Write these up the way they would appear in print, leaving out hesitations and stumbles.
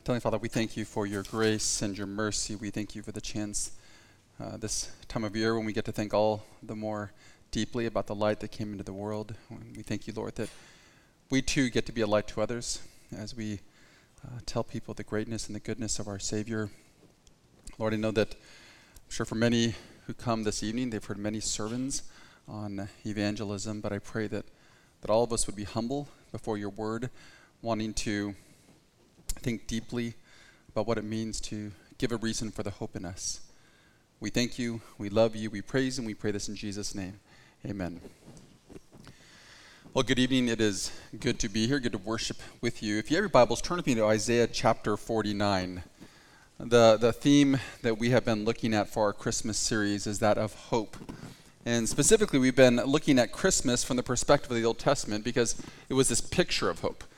Heavenly Father, we thank you for your grace and your mercy. We thank you for the chance this time of year when we get to think all the more deeply about the light that came into the world. We thank you, Lord, that we too get to be a light to others as we tell people the greatness and the goodness of our Savior. Lord, I know that I'm sure for many who come this evening, they've heard many sermons on evangelism, but I pray that all of us would be humble before your word, wanting to think deeply about what it means to give a reason for the hope in us. We thank you, we love you, we praise and we pray this in Jesus' name. Amen. Well, good evening. It is good to be here, good to worship with you. If you have your Bibles, turn with me to Isaiah chapter 49. The theme that we have been looking at for our Christmas series is that of hope. And specifically, we've been looking at Christmas from the perspective of the Old Testament because it was this picture of hope.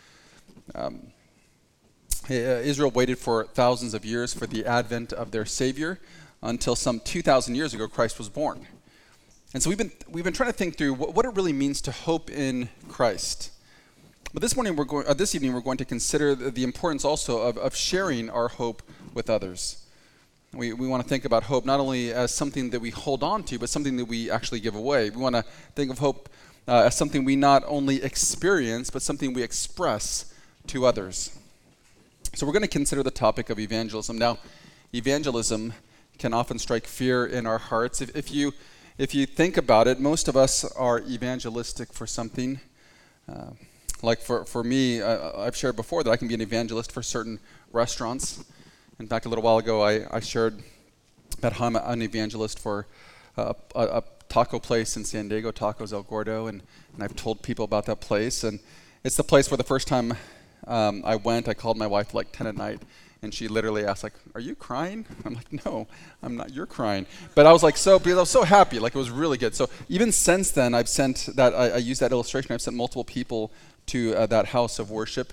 Israel waited for thousands of years for the advent of their Savior until some 2,000 years ago Christ was born. And so we've been trying to think through what it really means to hope in Christ. But this evening we're going to consider the importance also of sharing our hope with others. We want to think about hope not only as something that we hold on to, but something that we actually give away. We want to think of hope as something we not only experience, but something we express to others. So we're going to consider the topic of evangelism. Now, evangelism can often strike fear in our hearts. If you think about it, most of us are evangelistic for something. Like for me, I've shared before that I can be an evangelist for certain restaurants. In fact, a little while ago, I shared that I'm an evangelist for a taco place in San Diego, Tacos El Gordo, and I've told people about that place. And it's the place where the first time I went, I called my wife like 10 at night, and she literally asked, like, "Are you crying?" I'm like, "No, I'm not. You're crying." But I was like, because I was so happy, like it was really good. So even since then, I've sent that. I used that illustration. I've sent multiple people to that house of worship.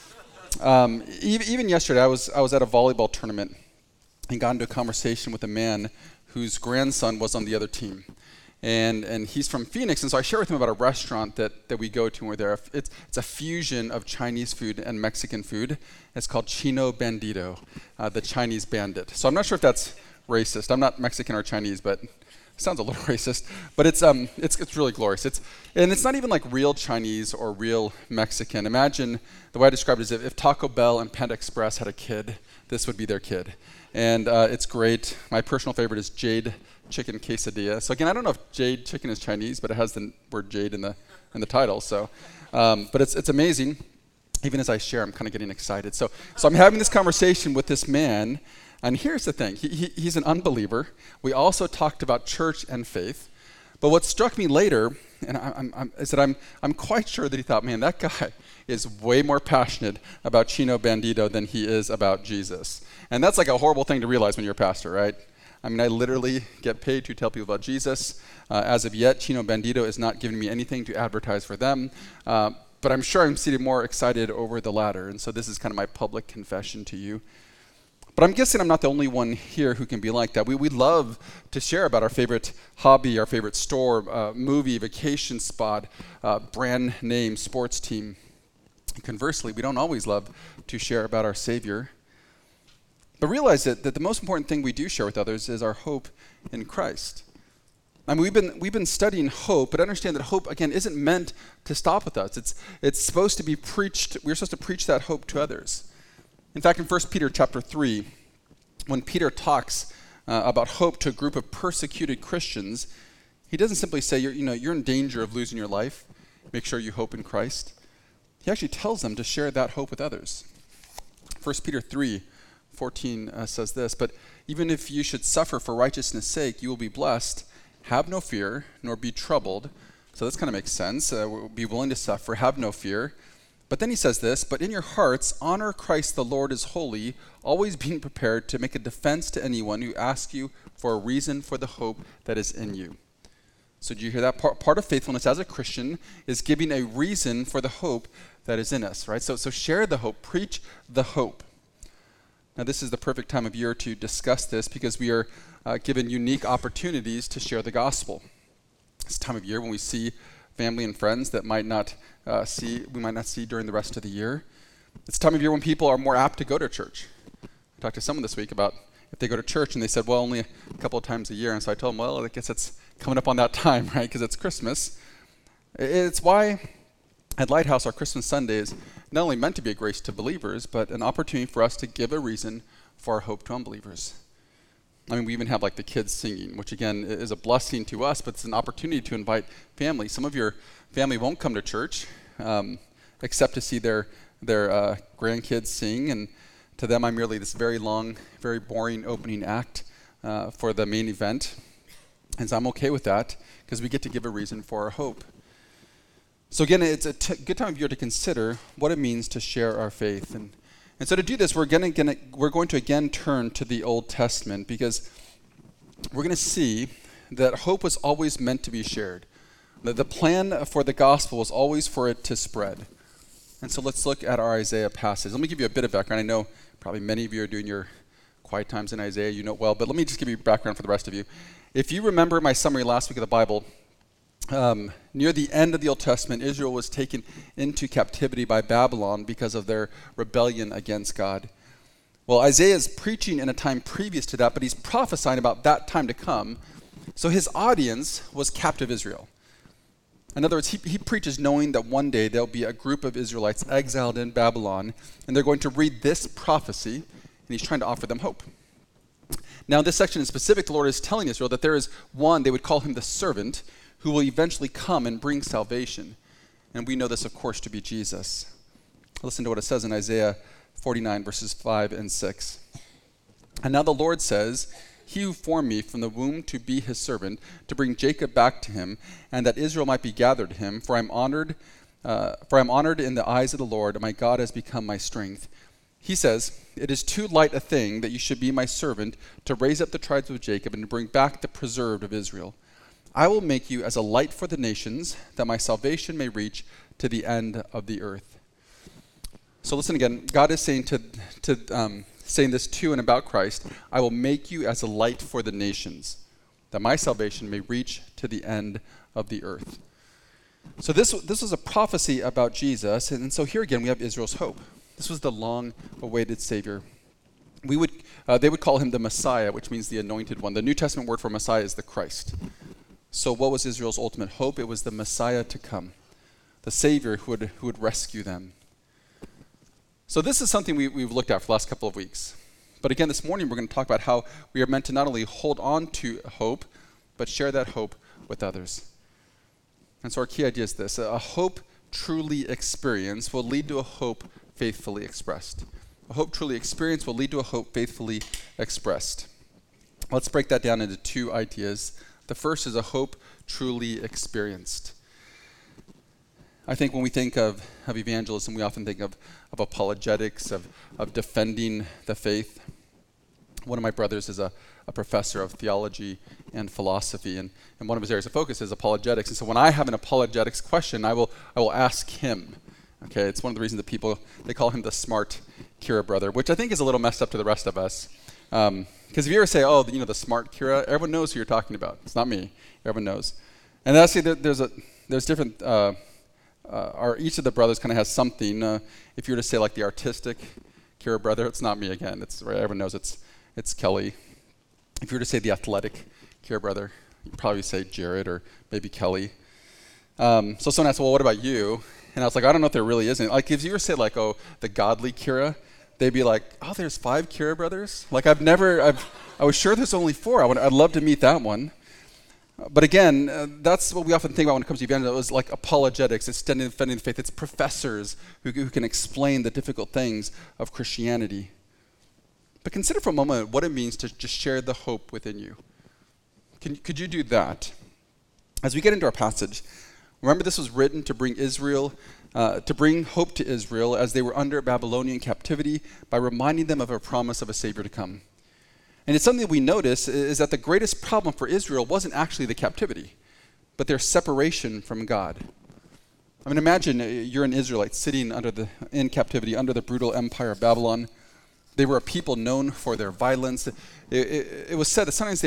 Even yesterday, I was at a volleyball tournament and got into a conversation with a man whose grandson was on the other team. And he's from Phoenix, and so I shared with him about a restaurant that we go to when we're there. It's a fusion of Chinese food and Mexican food. It's called Chino Bandito, the Chinese bandit. So I'm not sure if that's racist. I'm not Mexican or Chinese, but it sounds a little racist. But it's really glorious. It's not even like real Chinese or real Mexican. Imagine, the way I described it is if Taco Bell and Panda Express had a kid, this would be their kid. And it's great. My personal favorite is Jade Chicken Quesadilla. So again, I don't know if Jade Chicken is Chinese, but it has the word Jade in the title. So, but it's amazing. Even as I share, I'm kind of getting excited. So I'm having this conversation with this man, and here's the thing: he's an unbeliever. We also talked about church and faith. But what struck me later, and is that I'm quite sure that he thought, man, that guy is way more passionate about Chino Bandito than he is about Jesus. And that's like a horrible thing to realize when you're a pastor, right? I mean, I literally get paid to tell people about Jesus. As of yet, Chino Bandito is not giving me anything to advertise for them. But I'm sure I'm seated more excited over the latter. And so this is kind of my public confession to you. But I'm guessing I'm not the only one here who can be like that. We love to share about our favorite hobby, our favorite store, movie, vacation spot, brand name, sports team. Conversely, we don't always love to share about our Savior. But realize that the most important thing we do share with others is our hope in Christ. I mean, we've been studying hope, but understand that hope, again, isn't meant to stop with us. It's supposed to be preached. We're supposed to preach that hope to others. In fact, in 1 Peter chapter 3, when Peter talks about hope to a group of persecuted Christians, he doesn't simply say, you're in danger of losing your life. Make sure you hope in Christ. He actually tells them to share that hope with others. 1 Peter 3:14 says this, "But even if you should suffer for righteousness' sake, you will be blessed. Have no fear, nor be troubled." So this kind of makes sense. Be willing to suffer, have no fear. But then he says this, "But in your hearts, honor Christ the Lord as holy, always being prepared to make a defense to anyone who asks you for a reason for the hope that is in you." So do you hear that? Part of faithfulness as a Christian is giving a reason for the hope that is in us, right? So share the hope, preach the hope. Now, this is the perfect time of year to discuss this because we are given unique opportunities to share the gospel. It's time of year when we see family and friends that we might not see during the rest of the year. It's a time of year when people are more apt to go to church. I talked to someone this week about if they go to church, and they said, well, only a couple of times a year. And so I told them, well, I guess it's coming up on that time, right, because it's Christmas. It's why at Lighthouse, our Christmas Sunday is not only meant to be a grace to believers, but an opportunity for us to give a reason for our hope to unbelievers. I mean, we even have like the kids singing, which again is a blessing to us, but it's an opportunity to invite family. Some of your family won't come to church except to see their grandkids sing, and to them I'm merely this very long, very boring opening act for the main event. And so I'm okay with that because we get to give a reason for our hope. So again, it's a good time of year to consider what it means to share our faith. And so to do this, we're going to again turn to the Old Testament, because we're going to see that hope was always meant to be shared. The plan for the gospel was always for it to spread. And so let's look at our Isaiah passage. Let me give you a bit of background. I know probably many of you are doing your quiet times in Isaiah, you know it well, but let me just give you background for the rest of you. If you remember my summary last week of the Bible, near the end of the Old Testament, Israel was taken into captivity by Babylon because of their rebellion against God. Well, Isaiah is preaching in a time previous to that, but he's prophesying about that time to come. So his audience was captive Israel. In other words, he preaches knowing that one day there'll be a group of Israelites exiled in Babylon, and they're going to read this prophecy, and he's trying to offer them hope. Now, in this section in specific, the Lord is telling Israel that there is one, they would call him the servant, who will eventually come and bring salvation. And we know this, of course, to be Jesus. Listen to what it says in Isaiah 49, verses 5 and 6. And now the Lord says, he who formed me from the womb to be his servant, to bring Jacob back to him, and that Israel might be gathered to him. For I am honored in the eyes of the Lord, and my God has become my strength. He says, it is too light a thing that you should be my servant, to raise up the tribes of Jacob and to bring back the preserved of Israel. I will make you as a light for the nations, that my salvation may reach to the end of the earth. So listen again. God is saying saying this to and about Christ, I will make you as a light for the nations, that my salvation may reach to the end of the earth. So this was a prophecy about Jesus, and so here again we have Israel's hope. This was the long-awaited Savior. They would call him the Messiah, which means the anointed one. The New Testament word for Messiah is the Christ. So what was Israel's ultimate hope? It was the Messiah to come, the Savior who would rescue them. So this is something we've looked at for the last couple of weeks. But again, this morning we're going to talk about how we are meant to not only hold on to hope, but share that hope with others. And so our key idea is this: a hope truly experienced will lead to a hope faithfully expressed. A hope truly experienced will lead to a hope faithfully expressed. Let's break that down into two ideas. The first is a hope truly experienced. I think when we think of evangelism, we often think of apologetics, of defending the faith. One of my brothers is a professor of theology and philosophy, and one of his areas of focus is apologetics. And so when I have an apologetics question, I will ask him. Okay, it's one of the reasons that they call him the smart Kira brother, which I think is a little messed up to the rest of us. Because if you ever say, the smart Kira, everyone knows who you're talking about. It's not me. Everyone knows. And actually, there's different. Each of the brothers kind of has something. If you were to say like the artistic Kira brother, it's not me again. It's right. Everyone knows it's Kelly. If you were to say the athletic Kira brother, you'd probably say Jared or maybe Kelly. So someone asked, well, what about you? And I was like, I don't know if there really is any. Like if you were to say like, the godly Kira, they'd be like, there's 5 Kira brothers? Like I was sure there's only 4. I'd love to meet that one. But again, that's what we often think about when it comes to evangelism. It was like apologetics, it's defending the faith. It's professors who can explain the difficult things of Christianity. But consider for a moment what it means to just share the hope within you. Could you do that? As we get into our passage, remember this was written to bring hope to Israel as they were under Babylonian captivity by reminding them of a promise of a Savior to come. And it's something that we notice is that the greatest problem for Israel wasn't actually the captivity, but their separation from God. I mean, imagine you're an Israelite sitting in captivity under the brutal empire of Babylon. They were a people known for their violence. It was said that sometimes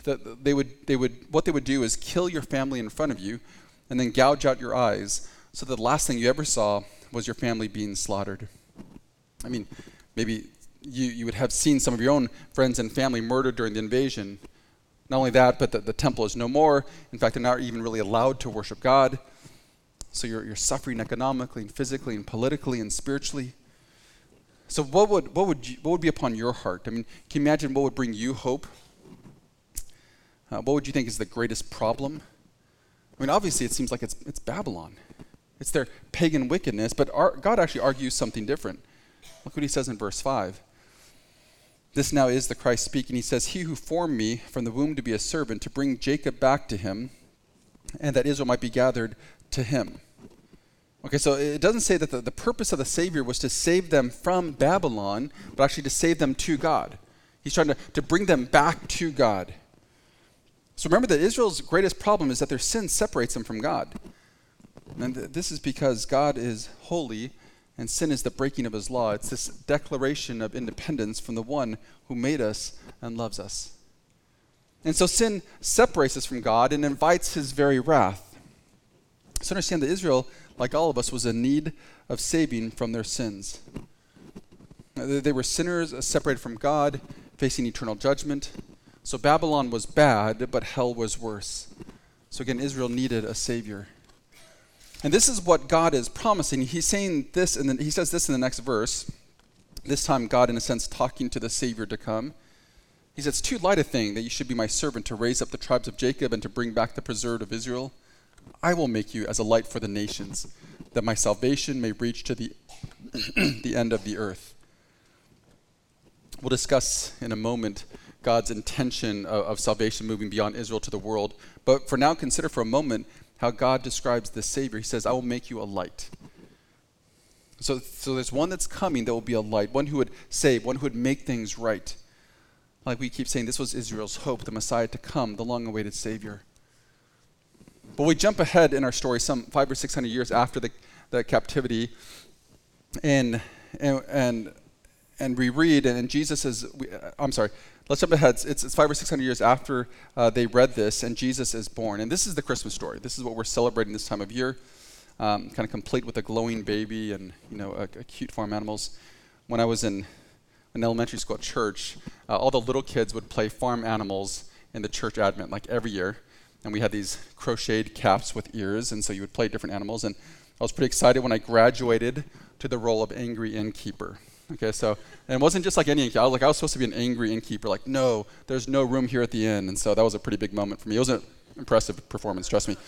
what they would do is kill your family in front of you and then gouge out your eyes, so that the last thing you ever saw was your family being slaughtered. I mean, maybe you would have seen some of your own friends and family murdered during the invasion. Not only that, but the temple is no more. In fact, they're not even really allowed to worship God. So you're suffering economically and physically and politically and spiritually. So what would be upon your heart? I mean, can you imagine what would bring you hope? What would you think is the greatest problem? I mean, obviously it seems like it's Babylon. It's their pagan wickedness, but God actually argues something different. Look what he says in verse 5. This now is the Christ speaking. He says, "He who formed me from the womb to be a servant, to bring Jacob back to him, and that Israel might be gathered to him." Okay, so it doesn't say that the purpose of the Savior was to save them from Babylon, but actually to save them to God. He's trying to bring them back to God. So remember that Israel's greatest problem is that their sin separates them from God. And this is because God is holy and sin is the breaking of his law. It's this declaration of independence from the one who made us and loves us. And so sin separates us from God and invites his very wrath. So understand that Israel, like all of us, was in need of saving from their sins. They were sinners separated from God, facing eternal judgment. So Babylon was bad, but hell was worse. So again, Israel needed a savior. And this is what God is promising. He's saying this, and then he says this in the next verse. This time God, in a sense, talking to the Savior to come. He says, "It's too light a thing that you should be my servant to raise up the tribes of Jacob and to bring back the preserved of Israel. I will make you as a light for the nations, that my salvation may reach to the the end of the earth." We'll discuss in a moment God's intention of salvation moving beyond Israel to the world. But for now, consider for a moment how God describes the Savior. He says, "I will make you a light." So there's one that's coming that will be a light, one who would save, one who would make things right. Like we keep saying, this was Israel's hope, the Messiah to come, the long-awaited Savior. But we jump ahead in our story some 500 or 600 years after the captivity, and we read, and Jesus is, let's jump ahead. It's 500 or 600 years after they read this, and Jesus is born. And this is the Christmas story. This is what we're celebrating this time of year, kind of complete with a glowing baby and a cute farm animals. When I was in elementary school at church, all the little kids would play farm animals in the church advent, like every year. And we had these crocheted caps with ears, and so you would play different animals. And I was pretty excited when I graduated to the role of angry innkeeper. Okay, so, and it wasn't just like any innkeeper. I was supposed to be an angry innkeeper. Like, no, there's no room here at the inn. And so that was a pretty big moment for me. It was an impressive performance, trust me.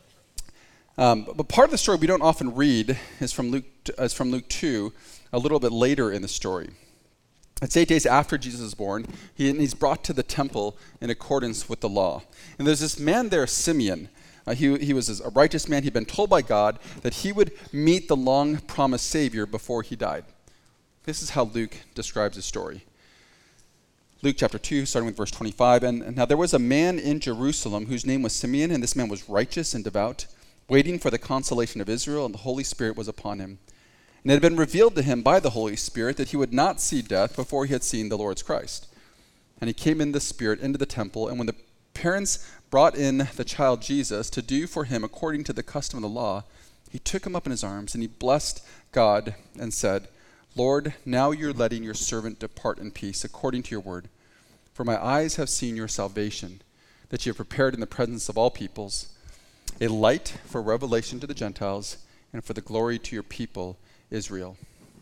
But part of the story we don't often read is from Luke 2, a little bit later in the story. It's 8 days after Jesus is born. He's brought to the temple in accordance with the law. And there's this man there, Simeon. He was a righteous man. He'd been told by God that he would meet the long-promised Savior before he died. This is how Luke describes his story. Luke chapter 2, starting with verse 25. And now there was a man in Jerusalem whose name was Simeon, and this man was righteous and devout, waiting for the consolation of Israel, and the Holy Spirit was upon him. And it had been revealed to him by the Holy Spirit that he would not see death before he had seen the Lord's Christ. And he came in the Spirit into the temple, and when the parents brought in the child Jesus to do for him according to the custom of the law, he took him up in his arms, and he blessed God and said, "Lord, now you're letting your servant depart in peace according to your word. For my eyes have seen your salvation, that you have prepared in the presence of all peoples, a light for revelation to the Gentiles and for the glory to your people, Israel."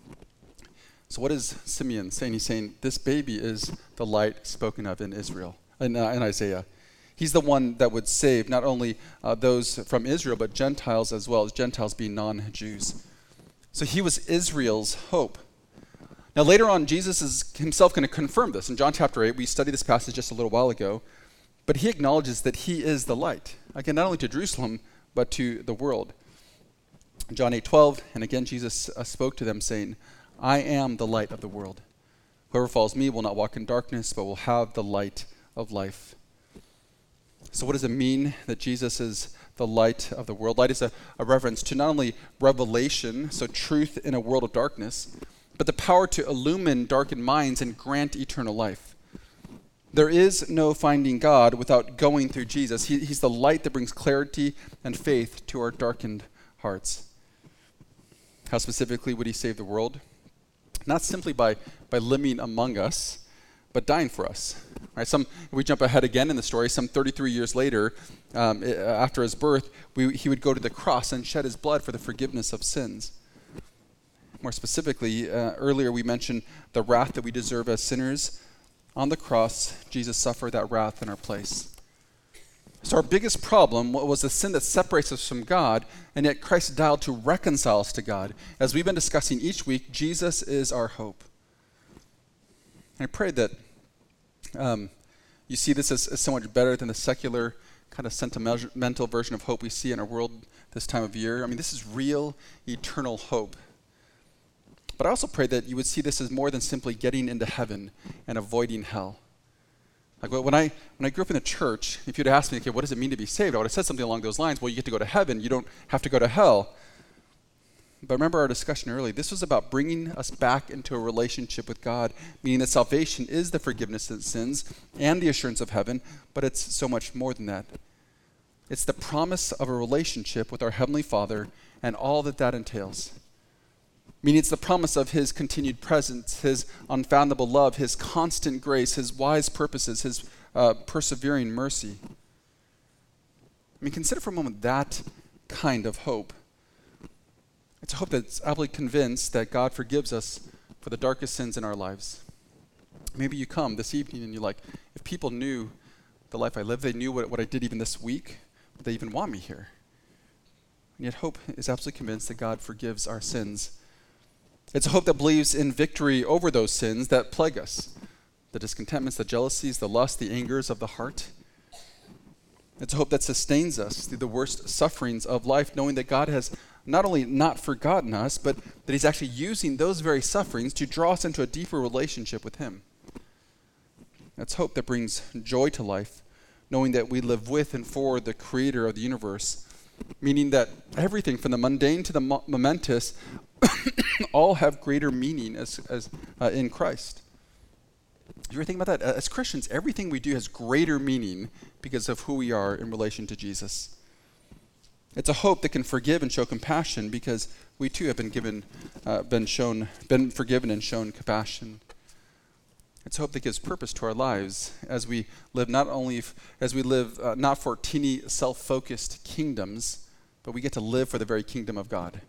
So what is Simeon saying? He's saying this baby is the light spoken of in Israel, in Isaiah. He's the one that would save not only those from Israel, but Gentiles as well, as Gentiles being non-Jews. So he was Israel's hope. Now later on, Jesus is himself going to confirm this. In John chapter 8, we studied this passage just a little while ago, but he acknowledges that he is the light. Again, not only to Jerusalem, but to the world. In John 8:12, and again Jesus spoke to them saying, "I am the light of the world. Whoever follows me will not walk in darkness, but will have the light of life." So what does it mean that Jesus is the light of the world? Light is a reference to not only revelation, so truth in a world of darkness, but the power to illumine darkened minds and grant eternal life. There is no finding God without going through Jesus. He's the light that brings clarity and faith to our darkened hearts. How specifically would he save the world? not simply by living among us, but dying for us. Right? If we jump ahead again in the story, some 33 years later, after his birth, he would go to the cross and shed his blood for the forgiveness of sins. More specifically, earlier we mentioned the wrath that we deserve as sinners. On the cross, Jesus suffered that wrath in our place. So our biggest problem was the sin that separates us from God, and yet Christ died to reconcile us to God. As we've been discussing each week, Jesus is our hope. And I pray that you see this as so much better than the secular kind of sentimental version of hope we see in our world this time of year. I mean, this is real, eternal hope. But I also pray that you would see this as more than simply getting into heaven and avoiding hell. Like when I grew up in the church, if you'd asked me, okay, what does it mean to be saved? I would have said something along those lines. Well, you get to go to heaven. You don't have to go to hell. But remember our discussion earlier. This was about bringing us back into a relationship with God, meaning that salvation is the forgiveness of sins and the assurance of heaven, but it's so much more than that. It's the promise of a relationship with our Heavenly Father and all that that entails. Meaning it's the promise of his continued presence, his unfathomable love, his constant grace, his wise purposes, his persevering mercy. I mean, consider for a moment that kind of hope. It's a hope that's absolutely convinced that God forgives us for the darkest sins in our lives. Maybe you come this evening and you're like, if people knew the life I live, they knew what I did even this week, would they even want me here? And yet hope is absolutely convinced that God forgives our sins. It's a hope that believes in victory over those sins that plague us, the discontentments, the jealousies, the lust, the angers of the heart. It's a hope that sustains us through the worst sufferings of life, knowing that God has not only not forgotten us, but that he's actually using those very sufferings to draw us into a deeper relationship with him. It's hope that brings joy to life, knowing that we live with and for the creator of the universe, meaning that everything from the mundane to the momentous all have greater meaning as in Christ. You ever think about that? As Christians, everything we do has greater meaning because of who we are in relation to Jesus. It's a hope that can forgive and show compassion because we too have been forgiven and shown compassion. It's a hope that gives purpose to our lives as we live not for teeny self-focused kingdoms, but we get to live for the very kingdom of God.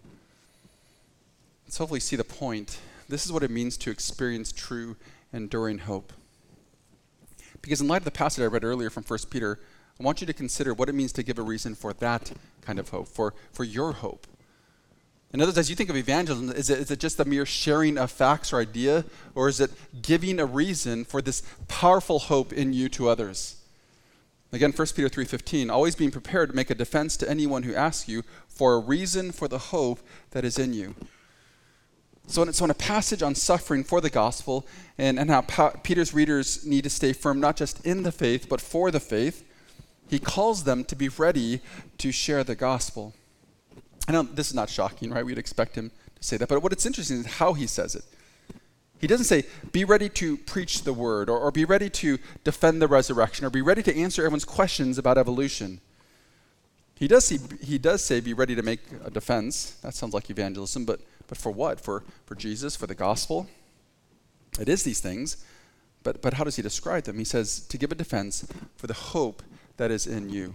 Let's hopefully see the point. This is what it means to experience true, enduring hope. Because in light of the passage I read earlier from 1 Peter, I want you to consider what it means to give a reason for that kind of hope, for your hope. In other words, as you think of evangelism, is it just the mere sharing of facts or idea, or is it giving a reason for this powerful hope in you to others? Again, 1 Peter 3:15, always being prepared to make a defense to anyone who asks you for a reason for the hope that is in you. So in a passage on suffering for the gospel and how Peter's readers need to stay firm not just in the faith, but for the faith, he calls them to be ready to share the gospel. I know this is not shocking, right? We'd expect him to say that. But what's interesting is how he says it. He doesn't say, be ready to preach the word, or be ready to defend the resurrection, or be ready to answer everyone's questions about evolution. He does say, be ready to make a defense. That sounds like evangelism, but for what? For Jesus, for the gospel? It is these things, but how does he describe them? He says, to give a defense for the hope that is in you.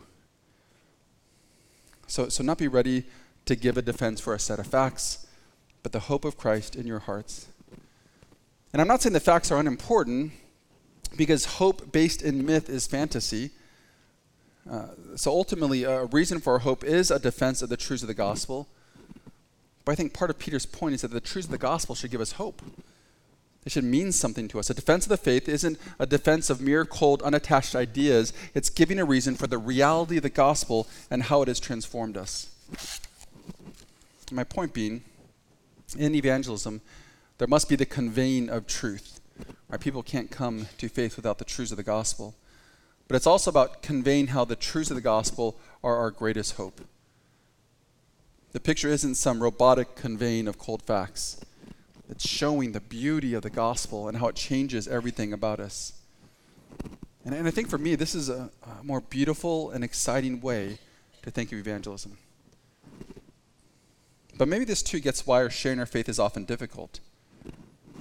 So not be ready to give a defense for a set of facts, but the hope of Christ in your hearts. And I'm not saying the facts are unimportant, because hope based in myth is fantasy. So ultimately, a reason for our hope is a defense of the truths of the gospel. But I think part of Peter's point is that the truths of the gospel should give us hope. They should mean something to us. A defense of the faith isn't a defense of mere cold, unattached ideas. It's giving a reason for the reality of the gospel and how it has transformed us. My point being, in evangelism, there must be the conveying of truth. Right? People can't come to faith without the truths of the gospel. But it's also about conveying how the truths of the gospel are our greatest hope. The picture isn't some robotic conveying of cold facts. It's showing the beauty of the gospel and how it changes everything about us. And I think for me, this is a more beautiful and exciting way to think of evangelism. But maybe this too gets why our sharing our faith is often difficult.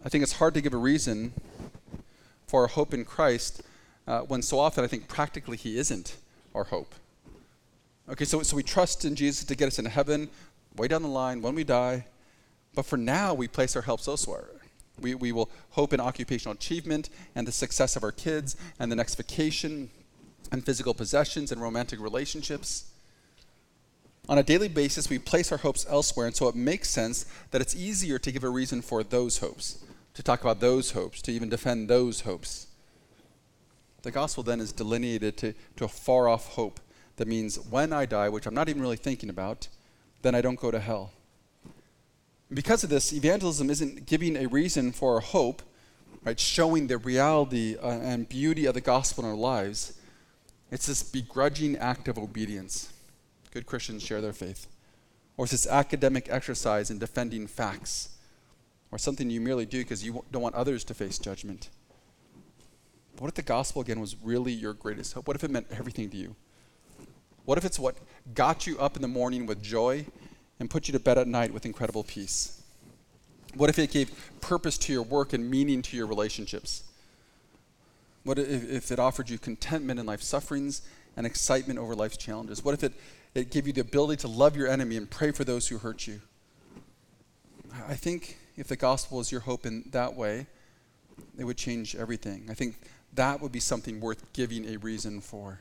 I think it's hard to give a reason for our hope in Christ when so often I think practically he isn't our hope. Okay, so we trust in Jesus to get us into heaven, way down the line, when we die. But for now, we place our hopes elsewhere. We will hope in occupational achievement and the success of our kids and the next vacation and physical possessions and romantic relationships. On a daily basis, we place our hopes elsewhere, and so it makes sense that it's easier to give a reason for those hopes, to talk about those hopes, to even defend those hopes. The gospel then is delineated to a far-off hope that means when I die, which I'm not even really thinking about, then I don't go to hell. Because of this, evangelism isn't giving a reason for our hope, right? Showing the reality and beauty of the gospel in our lives. It's this begrudging act of obedience. Good Christians share their faith. Or it's this academic exercise in defending facts. Or something you merely do because you don't want others to face judgment. But what if the gospel, again, was really your greatest hope? What if it meant everything to you? What if it's what got you up in the morning with joy and put you to bed at night with incredible peace? What if it gave purpose to your work and meaning to your relationships? What if it offered you contentment in life's sufferings and excitement over life's challenges? What if it gave you the ability to love your enemy and pray for those who hurt you? I think if the gospel is your hope in that way, it would change everything. I think that would be something worth giving a reason for.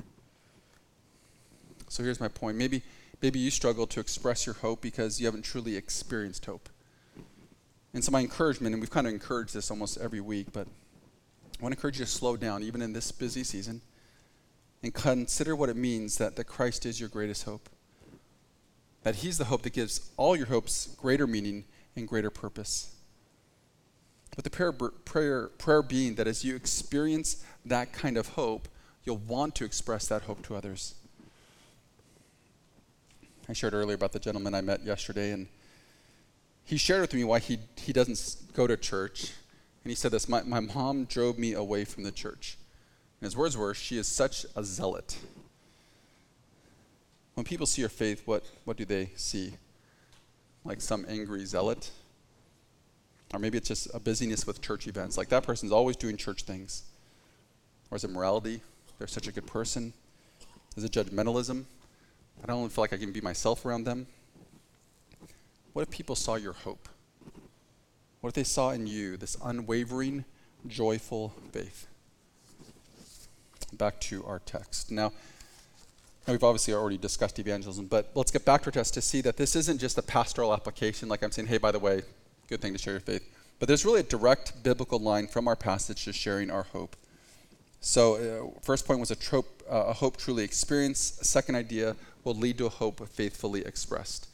So here's my point. Maybe you struggle to express your hope because you haven't truly experienced hope. And so my encouragement, and we've kind of encouraged this almost every week, but I want to encourage you to slow down, even in this busy season, and consider what it means that Christ is your greatest hope. That he's the hope that gives all your hopes greater meaning and greater purpose. But the prayer being that as you experience that kind of hope, you'll want to express that hope to others. I shared earlier about the gentleman I met yesterday, and he shared with me why he doesn't go to church. And he said this, my mom drove me away from the church. And his words were, she is such a zealot. When people see your faith, what do they see? Like some angry zealot? Or maybe it's just a busyness with church events. Like that person's always doing church things. Or is it morality? They're such a good person. Is it judgmentalism? I don't feel like I can be myself around them. What if people saw your hope? What if they saw in you this unwavering, joyful faith? Back to our text. Now, we've obviously already discussed evangelism, but let's get back to our text to see that this isn't just a pastoral application, like I'm saying, hey, by the way, good thing to share your faith. But there's really a direct biblical line from our passage to sharing our hope. So first point was a hope truly experienced. Second idea will lead to a hope faithfully expressed.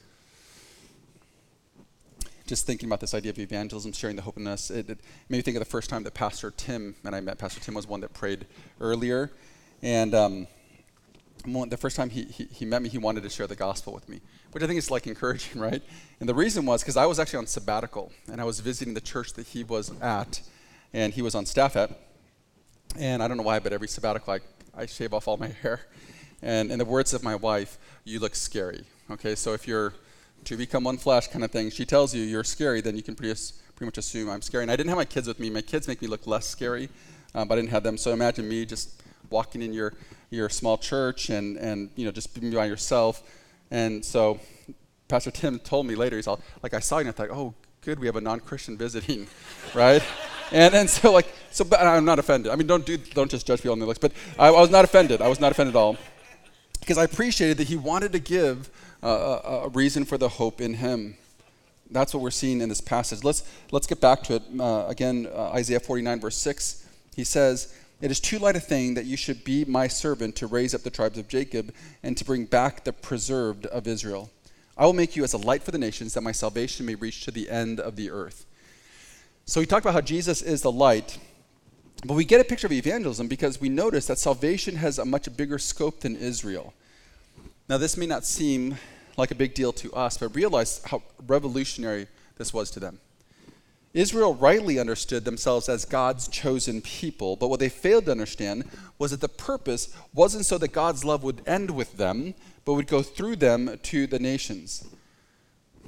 Just thinking about this idea of evangelism, sharing the hope in us, it made me think of the first time that Pastor Tim and I met. Pastor Tim was one that prayed earlier. And the first time he met me, he wanted to share the gospel with me, which I think is like encouraging, right? And the reason was because I was actually on sabbatical, and I was visiting the church that he was at, and he was on staff at. And I don't know why, but every sabbatical I shave off all my hair. And in the words of my wife, you look scary. Okay, so if you're to become one flesh kind of thing, she tells you you're scary, then you can pretty much assume I'm scary. And I didn't have my kids with me. My kids make me look less scary, but I didn't have them. So imagine me just walking in your small church and just being by yourself. And so Pastor Tim told me later, he's all like, I saw you and I thought, oh, good, we have a non-Christian visiting, right? And so but I'm not offended. I mean, don't just judge people on their looks, but I was not offended. I was not offended at all, because I appreciated that he wanted to give a reason for the hope in him. That's what we're seeing in this passage. Let's get back to it again. Isaiah 49 verse 6. He says, "It is too light a thing that you should be my servant to raise up the tribes of Jacob and to bring back the preserved of Israel. I will make you as a light for the nations, that my salvation may reach to the end of the earth." So we talked about how Jesus is the light, but we get a picture of evangelism because we notice that salvation has a much bigger scope than Israel. Now, this may not seem like a big deal to us, but realize how revolutionary this was to them. Israel rightly understood themselves as God's chosen people, but what they failed to understand was that the purpose wasn't so that God's love would end with them, but would go through them to the nations.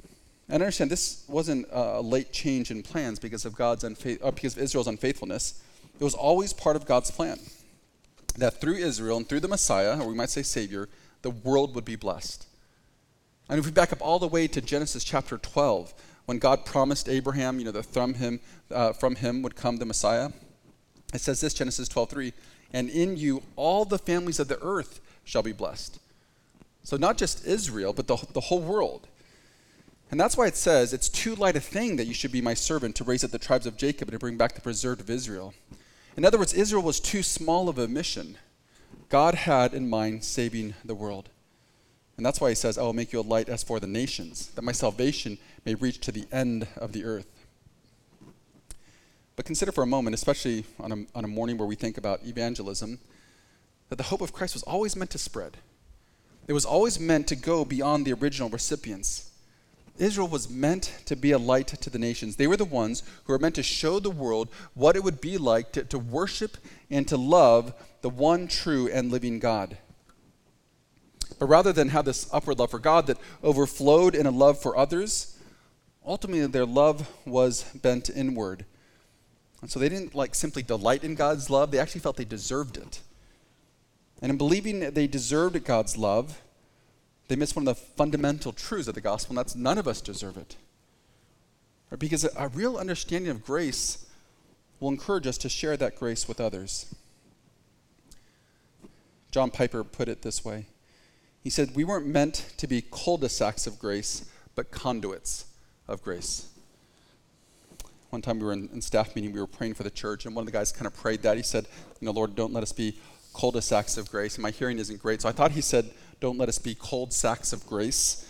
And understand, this wasn't a late change in plans because of because of Israel's unfaithfulness. It was always part of God's plan that through Israel and through the Messiah, or we might say Savior, the world would be blessed. And if we back up all the way to Genesis chapter 12, when God promised Abraham, that from him would come the Messiah, it says this, Genesis 12:3, and in you all the families of the earth shall be blessed. So not just Israel, but the whole world. And that's why it says, it's too light a thing that you should be my servant to raise up the tribes of Jacob and to bring back the preserved of Israel. In other words, Israel was too small of a mission. God had in mind saving the world. And that's why he says, I will make you a light as for the nations, that my salvation may reach to the end of the earth. But consider for a moment, especially on a morning where we think about evangelism, that the hope of Christ was always meant to spread. It was always meant to go beyond the original recipients. Israel was meant to be a light to the nations. They were the ones who were meant to show the world what it would be like to worship and to love the one true and living God. But rather than have this upward love for God that overflowed in a love for others, ultimately their love was bent inward. And so they didn't simply delight in God's love, they actually felt they deserved it. And in believing that they deserved God's love, they missed one of the fundamental truths of the gospel, and that's none of us deserve it. Because a real understanding of grace will encourage us to share that grace with others. John Piper put it this way. He said, we weren't meant to be cul-de-sacs of grace, but conduits of grace. One time we were in staff meeting, we were praying for the church, and one of the guys kind of prayed that. He said, Lord, don't let us be cul-de-sacs of grace. And my hearing isn't great, so I thought he said, don't let us be cold sacks of grace.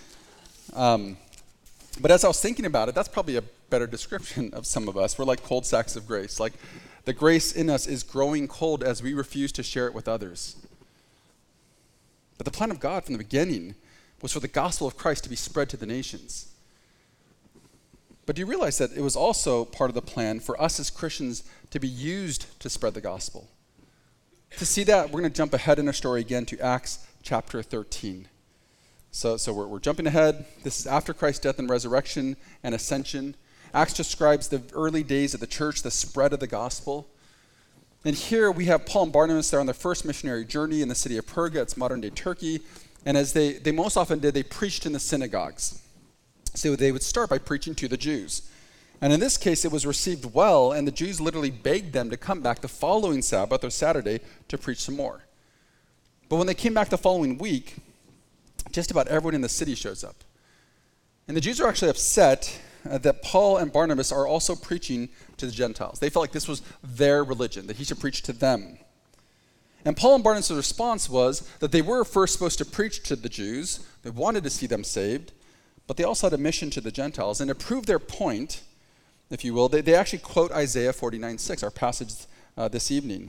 But as I was thinking about it, that's probably a better description of some of us. We're like cold sacks of grace. Like the grace in us is growing cold as we refuse to share it with others. But the plan of God from the beginning was for the gospel of Christ to be spread to the nations. But do you realize that it was also part of the plan for us as Christians to be used to spread the gospel? To see that, we're going to jump ahead in our story again to Acts chapter 13. So we're jumping ahead. This is after Christ's death and resurrection and ascension. Acts describes the early days of the church, the spread of the gospel. And here we have Paul and Barnabas. They're on their first missionary journey in the city of Perga. It's modern-day Turkey. And as they most often did, they preached in the synagogues. So they would start by preaching to the Jews. And in this case, it was received well, and the Jews literally begged them to come back the following Sabbath or Saturday to preach some more. But when they came back the following week, just about everyone in the city shows up. And the Jews are actually upset that Paul and Barnabas are also preaching to the Gentiles. They felt like this was their religion, that he should preach to them. And Paul and Barnabas' response was that they were first supposed to preach to the Jews. They wanted to see them saved, but they also had a mission to the Gentiles. And to prove their point, if you will, they actually quote Isaiah 49:6, our passage this evening,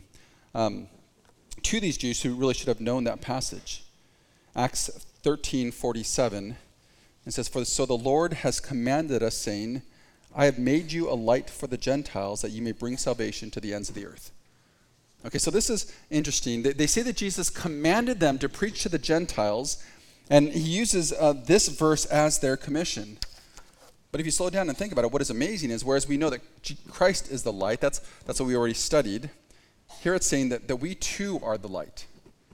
to these Jews who really should have known that passage. Acts 13:47, it says, so the Lord has commanded us, saying, I have made you a light for the Gentiles, that you may bring salvation to the ends of the earth. Okay, so this is interesting. They say that Jesus commanded them to preach to the Gentiles, and he uses this verse as their commission. But if you slow down and think about it, what is amazing is, whereas we know that Christ is the light, that's what we already studied, here it's saying that we too are the light.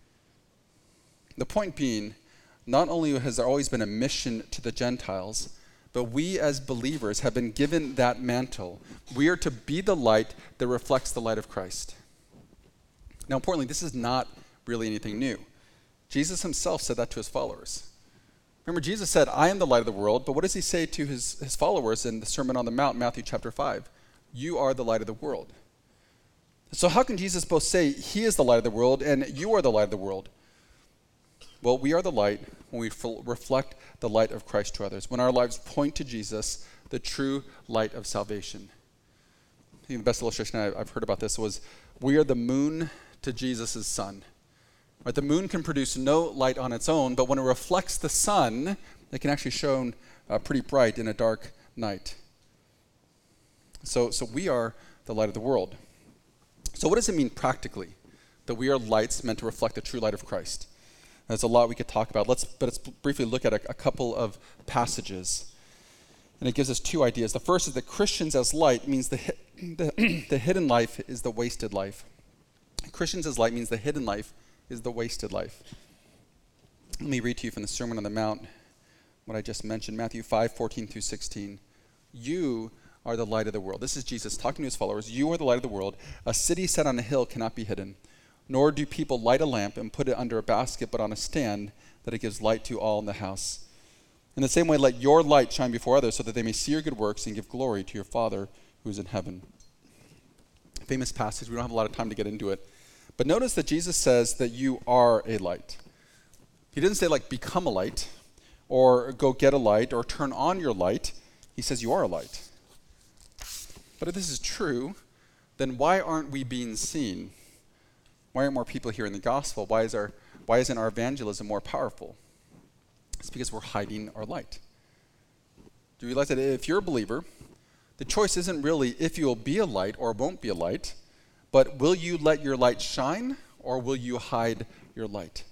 The point being, not only has there always been a mission to the Gentiles, but we as believers have been given that mantle. We are to be the light that reflects the light of Christ. Now, importantly, this is not really anything new. Jesus himself said that to his followers. Remember, Jesus said, I am the light of the world, but what does he say to his followers in the Sermon on the Mount, Matthew chapter 5? You are the light of the world. So how can Jesus both say he is the light of the world and you are the light of the world? Well, we are the light when we reflect the light of Christ to others, when our lives point to Jesus, the true light of salvation. I think the best illustration I've heard about this was, we are the moon to Jesus' sun. Right? The moon can produce no light on its own, but when it reflects the sun, it can actually shine pretty bright in a dark night. So we are the light of the world. So what does it mean practically that we are lights meant to reflect the true light of Christ? There's a lot we could talk about. But let's briefly look at a couple of passages. And it gives us two ideas. The first is that Christians as light means the hidden life is the wasted life. Christians as light means the hidden life is the wasted life. Let me read to you from the Sermon on the Mount what I just mentioned, Matthew 5:14-16. You are the light of the world. This is Jesus talking to his followers. You are the light of the world. A city set on a hill cannot be hidden, nor do people light a lamp and put it under a basket, but on a stand, that it gives light to all in the house. In the same way, let your light shine before others, so that they may see your good works and give glory to your Father who is in heaven. Famous passage. We don't have a lot of time to get into it. But notice that Jesus says that you are a light. He didn't say, like, become a light, or go get a light, or turn on your light. He says you are a light. But if this is true, then why aren't we being seen? Why aren't more people hearing the gospel? Why isn't our evangelism more powerful? It's because we're hiding our light. Do you realize that if you're a believer, the choice isn't really if you will be a light or won't be a light, but will you let your light shine or will you hide your light?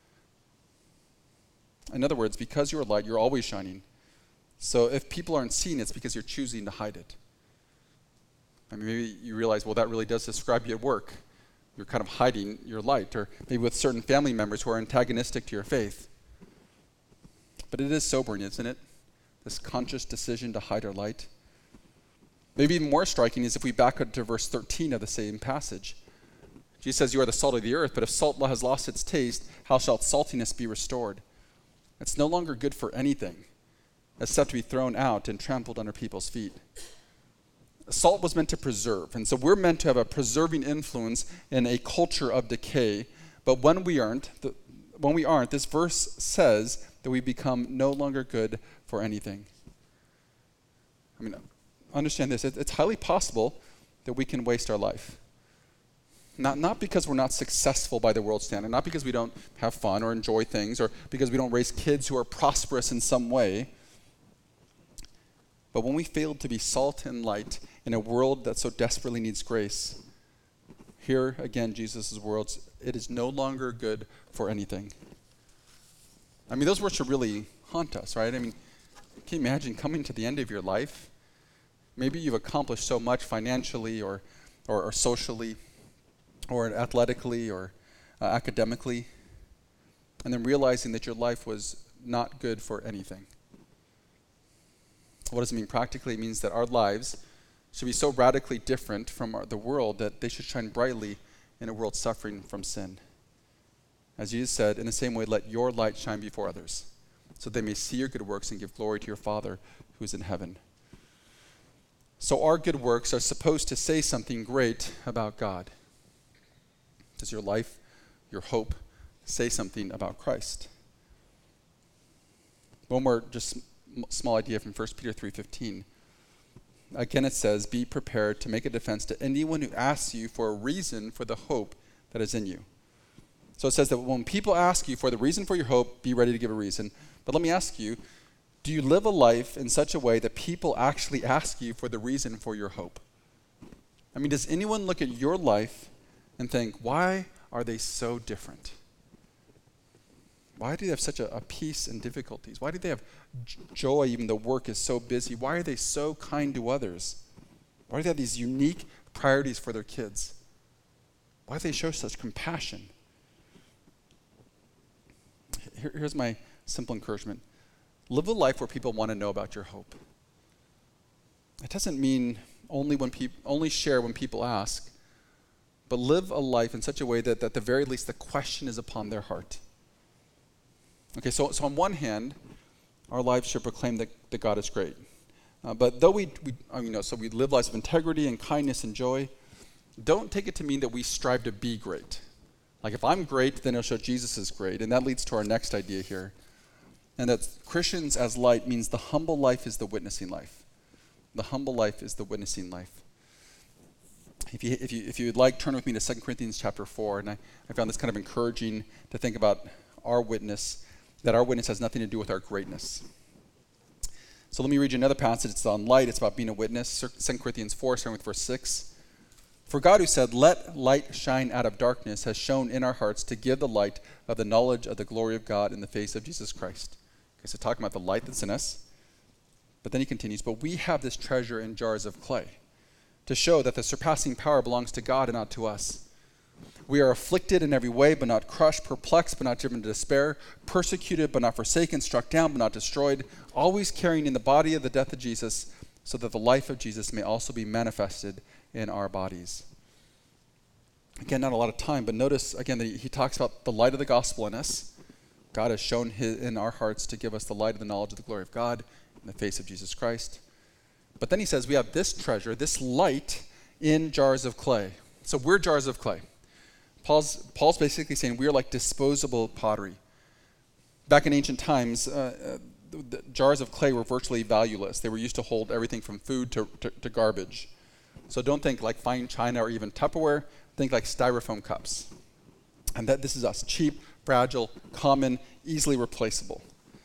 In other words, because you're a light, you're always shining. So if people aren't seeing it, it's because you're choosing to hide it. I mean, maybe you realize, well, that really does describe you at work. You're kind of hiding your light, or maybe with certain family members who are antagonistic to your faith. But it is sobering, isn't it? This conscious decision to hide our light. Maybe even more striking is if we back up to verse 13 of the same passage. Jesus says, you are the salt of the earth, but if salt has lost its taste, how shall its saltiness be restored? It's no longer good for anything, except to be thrown out and trampled under people's feet. Salt was meant to preserve, and so we're meant to have a preserving influence in a culture of decay. But when we aren't, this verse says that we become no longer good for anything. I mean, understand this. It's highly possible that we can waste our life. Not because we're not successful by the world's standard, not because we don't have fun or enjoy things, or because we don't raise kids who are prosperous in some way, but when we fail to be salt and light in a world that so desperately needs grace, here again, Jesus' words, it is no longer good for anything. I mean, those words should really haunt us, right? I mean, can you imagine coming to the end of your life? Maybe you've accomplished so much financially or socially or athletically or academically, and then realizing that your life was not good for anything. What does it mean practically? It means that our lives should be so radically different from the world that they should shine brightly in a world suffering from sin. As Jesus said, in the same way, let your light shine before others, so they may see your good works and give glory to your Father who is in heaven. So our good works are supposed to say something great about God. Does your life, your hope, say something about Christ? One more just small idea from 1 Peter 3:15. Again it says, be prepared to make a defense to anyone who asks you for a reason for the hope that is in you. So it says that when people ask you for the reason for your hope, be ready to give a reason. But let me ask you, do you live a life in such a way that people actually ask you for the reason for your hope? I mean, does anyone look at your life and think, why are they so different? Why do they have such a peace in difficulties? Why do they have joy even though work is so busy? Why are they so kind to others? Why do they have these unique priorities for their kids? Why do they show such compassion? Here's my simple encouragement. Live a life where people want to know about your hope. It doesn't mean only share when people ask, but live a life in such a way that at the very least the question is upon their heart. Okay, so on one hand, our lives should proclaim that God is great. But though we live lives of integrity and kindness and joy, don't take it to mean that we strive to be great. Like if I'm great, then it'll show Jesus is great. And that leads to our next idea here. And that Christians as light means the humble life is the witnessing life. The humble life is the witnessing life. If you would like, turn with me to 2 Corinthians chapter 4. And I found this kind of encouraging to think about our witness, that our witness has nothing to do with our greatness. So let me read you another passage. It's on light. It's about being a witness. 2 Corinthians 4, starting with verse 6. For God who said, let light shine out of darkness, has shone in our hearts to give the light of the knowledge of the glory of God in the face of Jesus Christ. Okay, so talking about the light that's in us. But then he continues, but we have this treasure in jars of clay to show that the surpassing power belongs to God and not to us. We are afflicted in every way, but not crushed, perplexed, but not driven to despair, persecuted, but not forsaken, struck down, but not destroyed, always carrying in the body of the death of Jesus, so that the life of Jesus may also be manifested in our bodies. Again, not a lot of time, but notice again that he talks about the light of the gospel in us. God has shown in our hearts to give us the light of the knowledge of the glory of God in the face of Jesus Christ. But then he says we have this treasure, this light in jars of clay. So we're jars of clay. Paul's basically saying we are like disposable pottery. Back in ancient times, the jars of clay were virtually valueless. They were used to hold everything from food to garbage. So don't think like fine china or even Tupperware. Think like styrofoam cups. And that this is us, cheap, fragile, common, easily replaceable.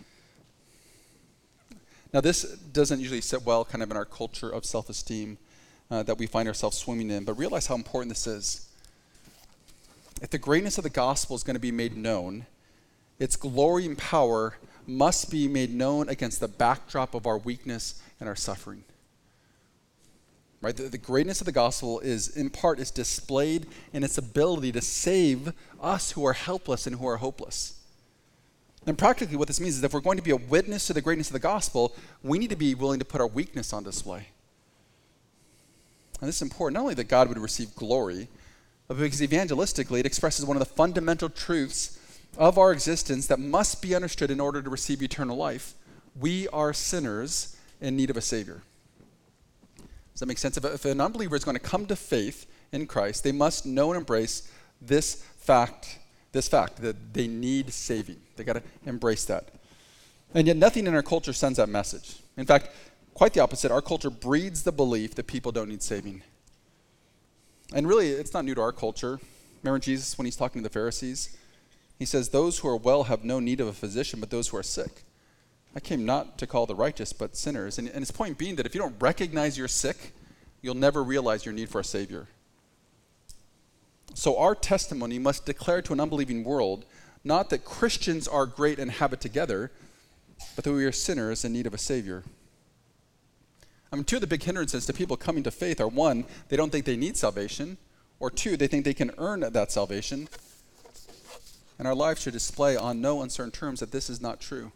Now this doesn't usually sit well kind of in our culture of self-esteem that we find ourselves swimming in, but realize how important this is. If the greatness of the gospel is going to be made known, its glory and power must be made known against the backdrop of our weakness and our suffering. Right? The greatness of the gospel is, in part, is displayed in its ability to save us who are helpless and who are hopeless. And practically what this means is that if we're going to be a witness to the greatness of the gospel, we need to be willing to put our weakness on display. And this is important, not only that God would receive glory, but because evangelistically it expresses one of the fundamental truths of our existence that must be understood in order to receive eternal life. We are sinners in need of a Savior. Does that make sense? If an unbeliever is going to come to faith in Christ, they must know and embrace this fact that they need saving. They got to embrace that. And yet nothing in our culture sends that message. In fact, quite the opposite. Our culture breeds the belief that people don't need saving. And really, it's not new to our culture. Remember Jesus when he's talking to the Pharisees? He says, those who are well have no need of a physician, but those who are sick. I came not to call the righteous, but sinners. And his point being that if you don't recognize you're sick, you'll never realize your need for a Savior. So our testimony must declare to an unbelieving world, not that Christians are great and have it together, but that we are sinners in need of a Savior. I mean, two of the big hindrances to people coming to faith are, one, they don't think they need salvation, or two, they think they can earn that salvation. And our lives should display on no uncertain terms that this is not true.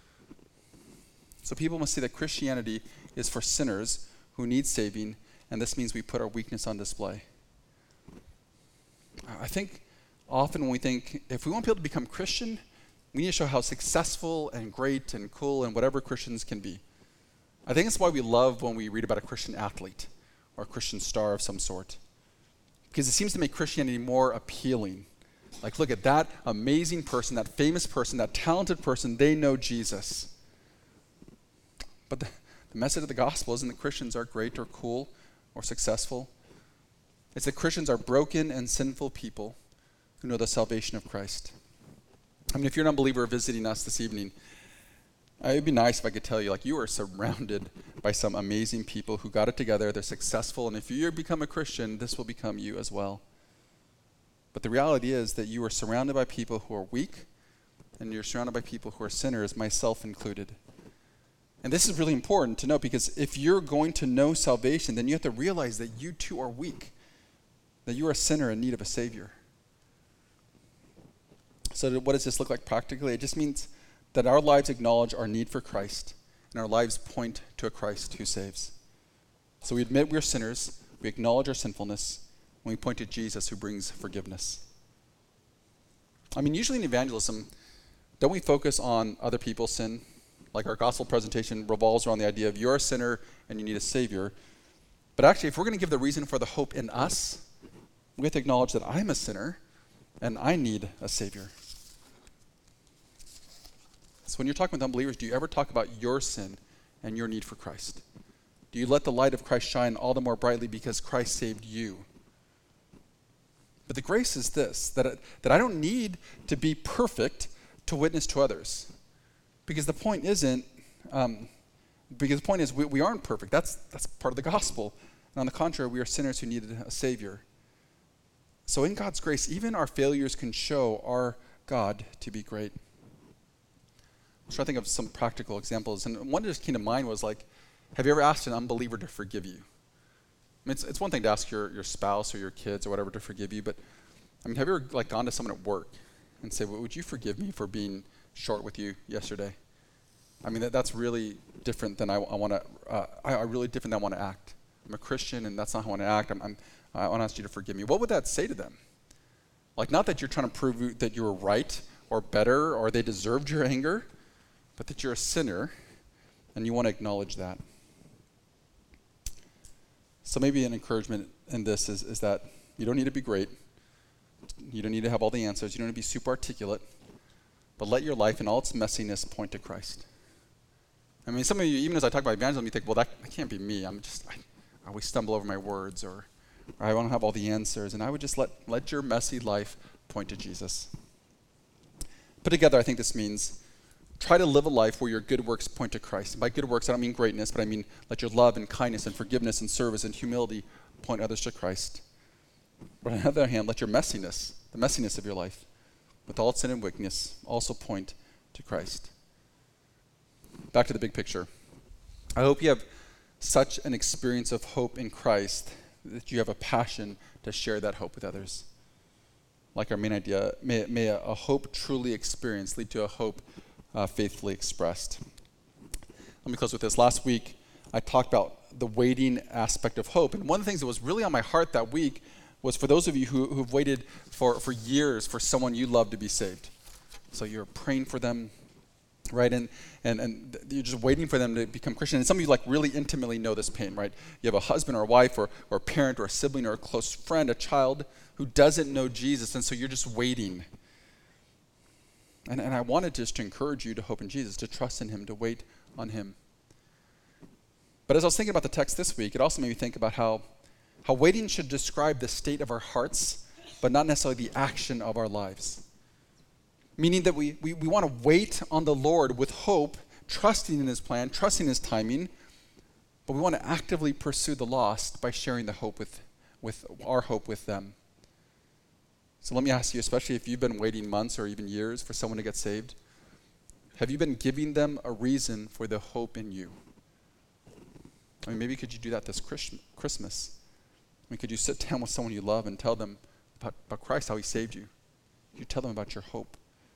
So people must see that Christianity is for sinners who need saving, and this means we put our weakness on display. I think often when we think, if we want people to become Christian, we need to show how successful and great and cool and whatever Christians can be. I think it's why we love when we read about a Christian athlete or a Christian star of some sort. Because it seems to make Christianity more appealing. Like, look at that amazing person, that famous person, that talented person, they know Jesus. But the message of the gospel isn't that Christians are great or cool or successful. It's that Christians are broken and sinful people who know the salvation of Christ. I mean, if you're an unbeliever visiting us this evening, it would be nice if I could tell you, like, you are surrounded by some amazing people who got it together, they're successful, and if you become a Christian, this will become you as well. But the reality is that you are surrounded by people who are weak, and you're surrounded by people who are sinners, myself included. And this is really important to know, because if you're going to know salvation, then you have to realize that you too are weak, that you are a sinner in need of a Savior. So what does this look like practically? It just means that our lives acknowledge our need for Christ, and our lives point to a Christ who saves. So we admit we're sinners, we acknowledge our sinfulness, and we point to Jesus who brings forgiveness. I mean, usually in evangelism, don't we focus on other people's sin? Like our gospel presentation revolves around the idea of you're a sinner and you need a Savior. But actually, if we're going to give the reason for the hope in us, we have to acknowledge that I'm a sinner and I need a Savior. So when you're talking with unbelievers, do you ever talk about your sin and your need for Christ? Do you let the light of Christ shine all the more brightly because Christ saved you? But the grace is this, that I don't need to be perfect to witness to others. Because the point isn't, we aren't perfect. That's part of the gospel. And on the contrary, we are sinners who needed a Savior. So in God's grace, even our failures can show our God to be great. I'm trying to think of some practical examples. And one that just came to mind was like, Have you ever asked an unbeliever to forgive you? I mean, it's one thing to ask your spouse or your kids or whatever to forgive you, but I mean, have you ever gone to someone at work and say, well, would you forgive me for being short with you yesterday? I mean, that's really different than I want to act. I'm a Christian, and that's not how I want to act. I want to ask you to forgive me. What would that say to them? Like, not that you're trying to prove that you were right or better or they deserved your anger, but that you're a sinner and you want to acknowledge that. So maybe an encouragement in this is that you don't need to be great. You don't need to have all the answers. You don't need to be super articulate. But let your life in all its messiness point to Christ. I mean, some of you, even as I talk about evangelism, you think, well, that can't be me. I always stumble over my words, or I don't have all the answers. And I would just let your messy life point to Jesus. Put together, I think this means try to live a life where your good works point to Christ. And by good works, I don't mean greatness, but I mean let your love and kindness and forgiveness and service and humility point others to Christ. But on the other hand, let your messiness, the messiness of your life, with all its sin and wickedness, also point to Christ. Back to the big picture. I hope you have such an experience of hope in Christ that you have a passion to share that hope with others. Like our main idea, may a hope truly experienced lead to a hope faithfully expressed. Let me close with this. Last week, I talked about the waiting aspect of hope. And one of the things that was really on my heart that week was for those of you who've waited for years for someone you love to be saved. So you're praying for them, right? And you're just waiting for them to become Christian. And some of you really intimately know this pain, right? You have a husband or a wife or a parent or a sibling or a close friend, a child who doesn't know Jesus. And so you're just waiting. And I wanted just to encourage you to hope in Jesus, to trust in him, to wait on him. But as I was thinking about the text this week, it also made me think about how waiting should describe the state of our hearts, but not necessarily the action of our lives. Meaning that we want to wait on the Lord with hope, trusting in his plan, trusting his timing, but we want to actively pursue the lost by sharing the hope with our hope with them. So let me ask you, especially if you've been waiting months or even years for someone to get saved, have you been giving them a reason for the hope in you? I mean, maybe could you do that this Christmas? I mean, could you sit down with someone you love and tell them about Christ, how he saved you? You tell them about your hope.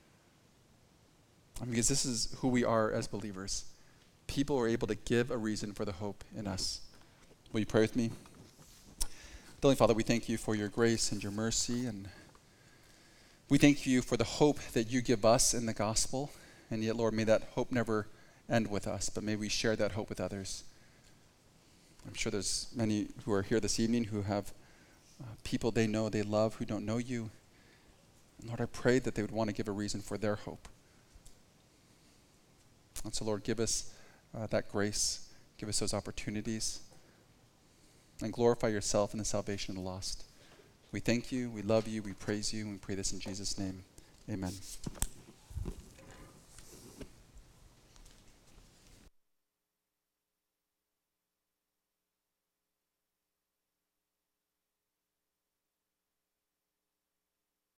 I mean, because this is who we are as believers. People are able to give a reason for the hope in us. Will you pray with me? Heavenly Father, we thank you for your grace and your mercy, and we thank you for the hope that you give us in the gospel. And yet, Lord, may that hope never end with us, but may we share that hope with others. I'm sure there's many who are here this evening who have people they know, they love, who don't know you. And Lord, I pray that they would want to give a reason for their hope. And so, Lord, give us that grace. Give us those opportunities. And glorify yourself in the salvation of the lost. We thank you, we love you, we praise you, and we pray this in Jesus' name. Amen.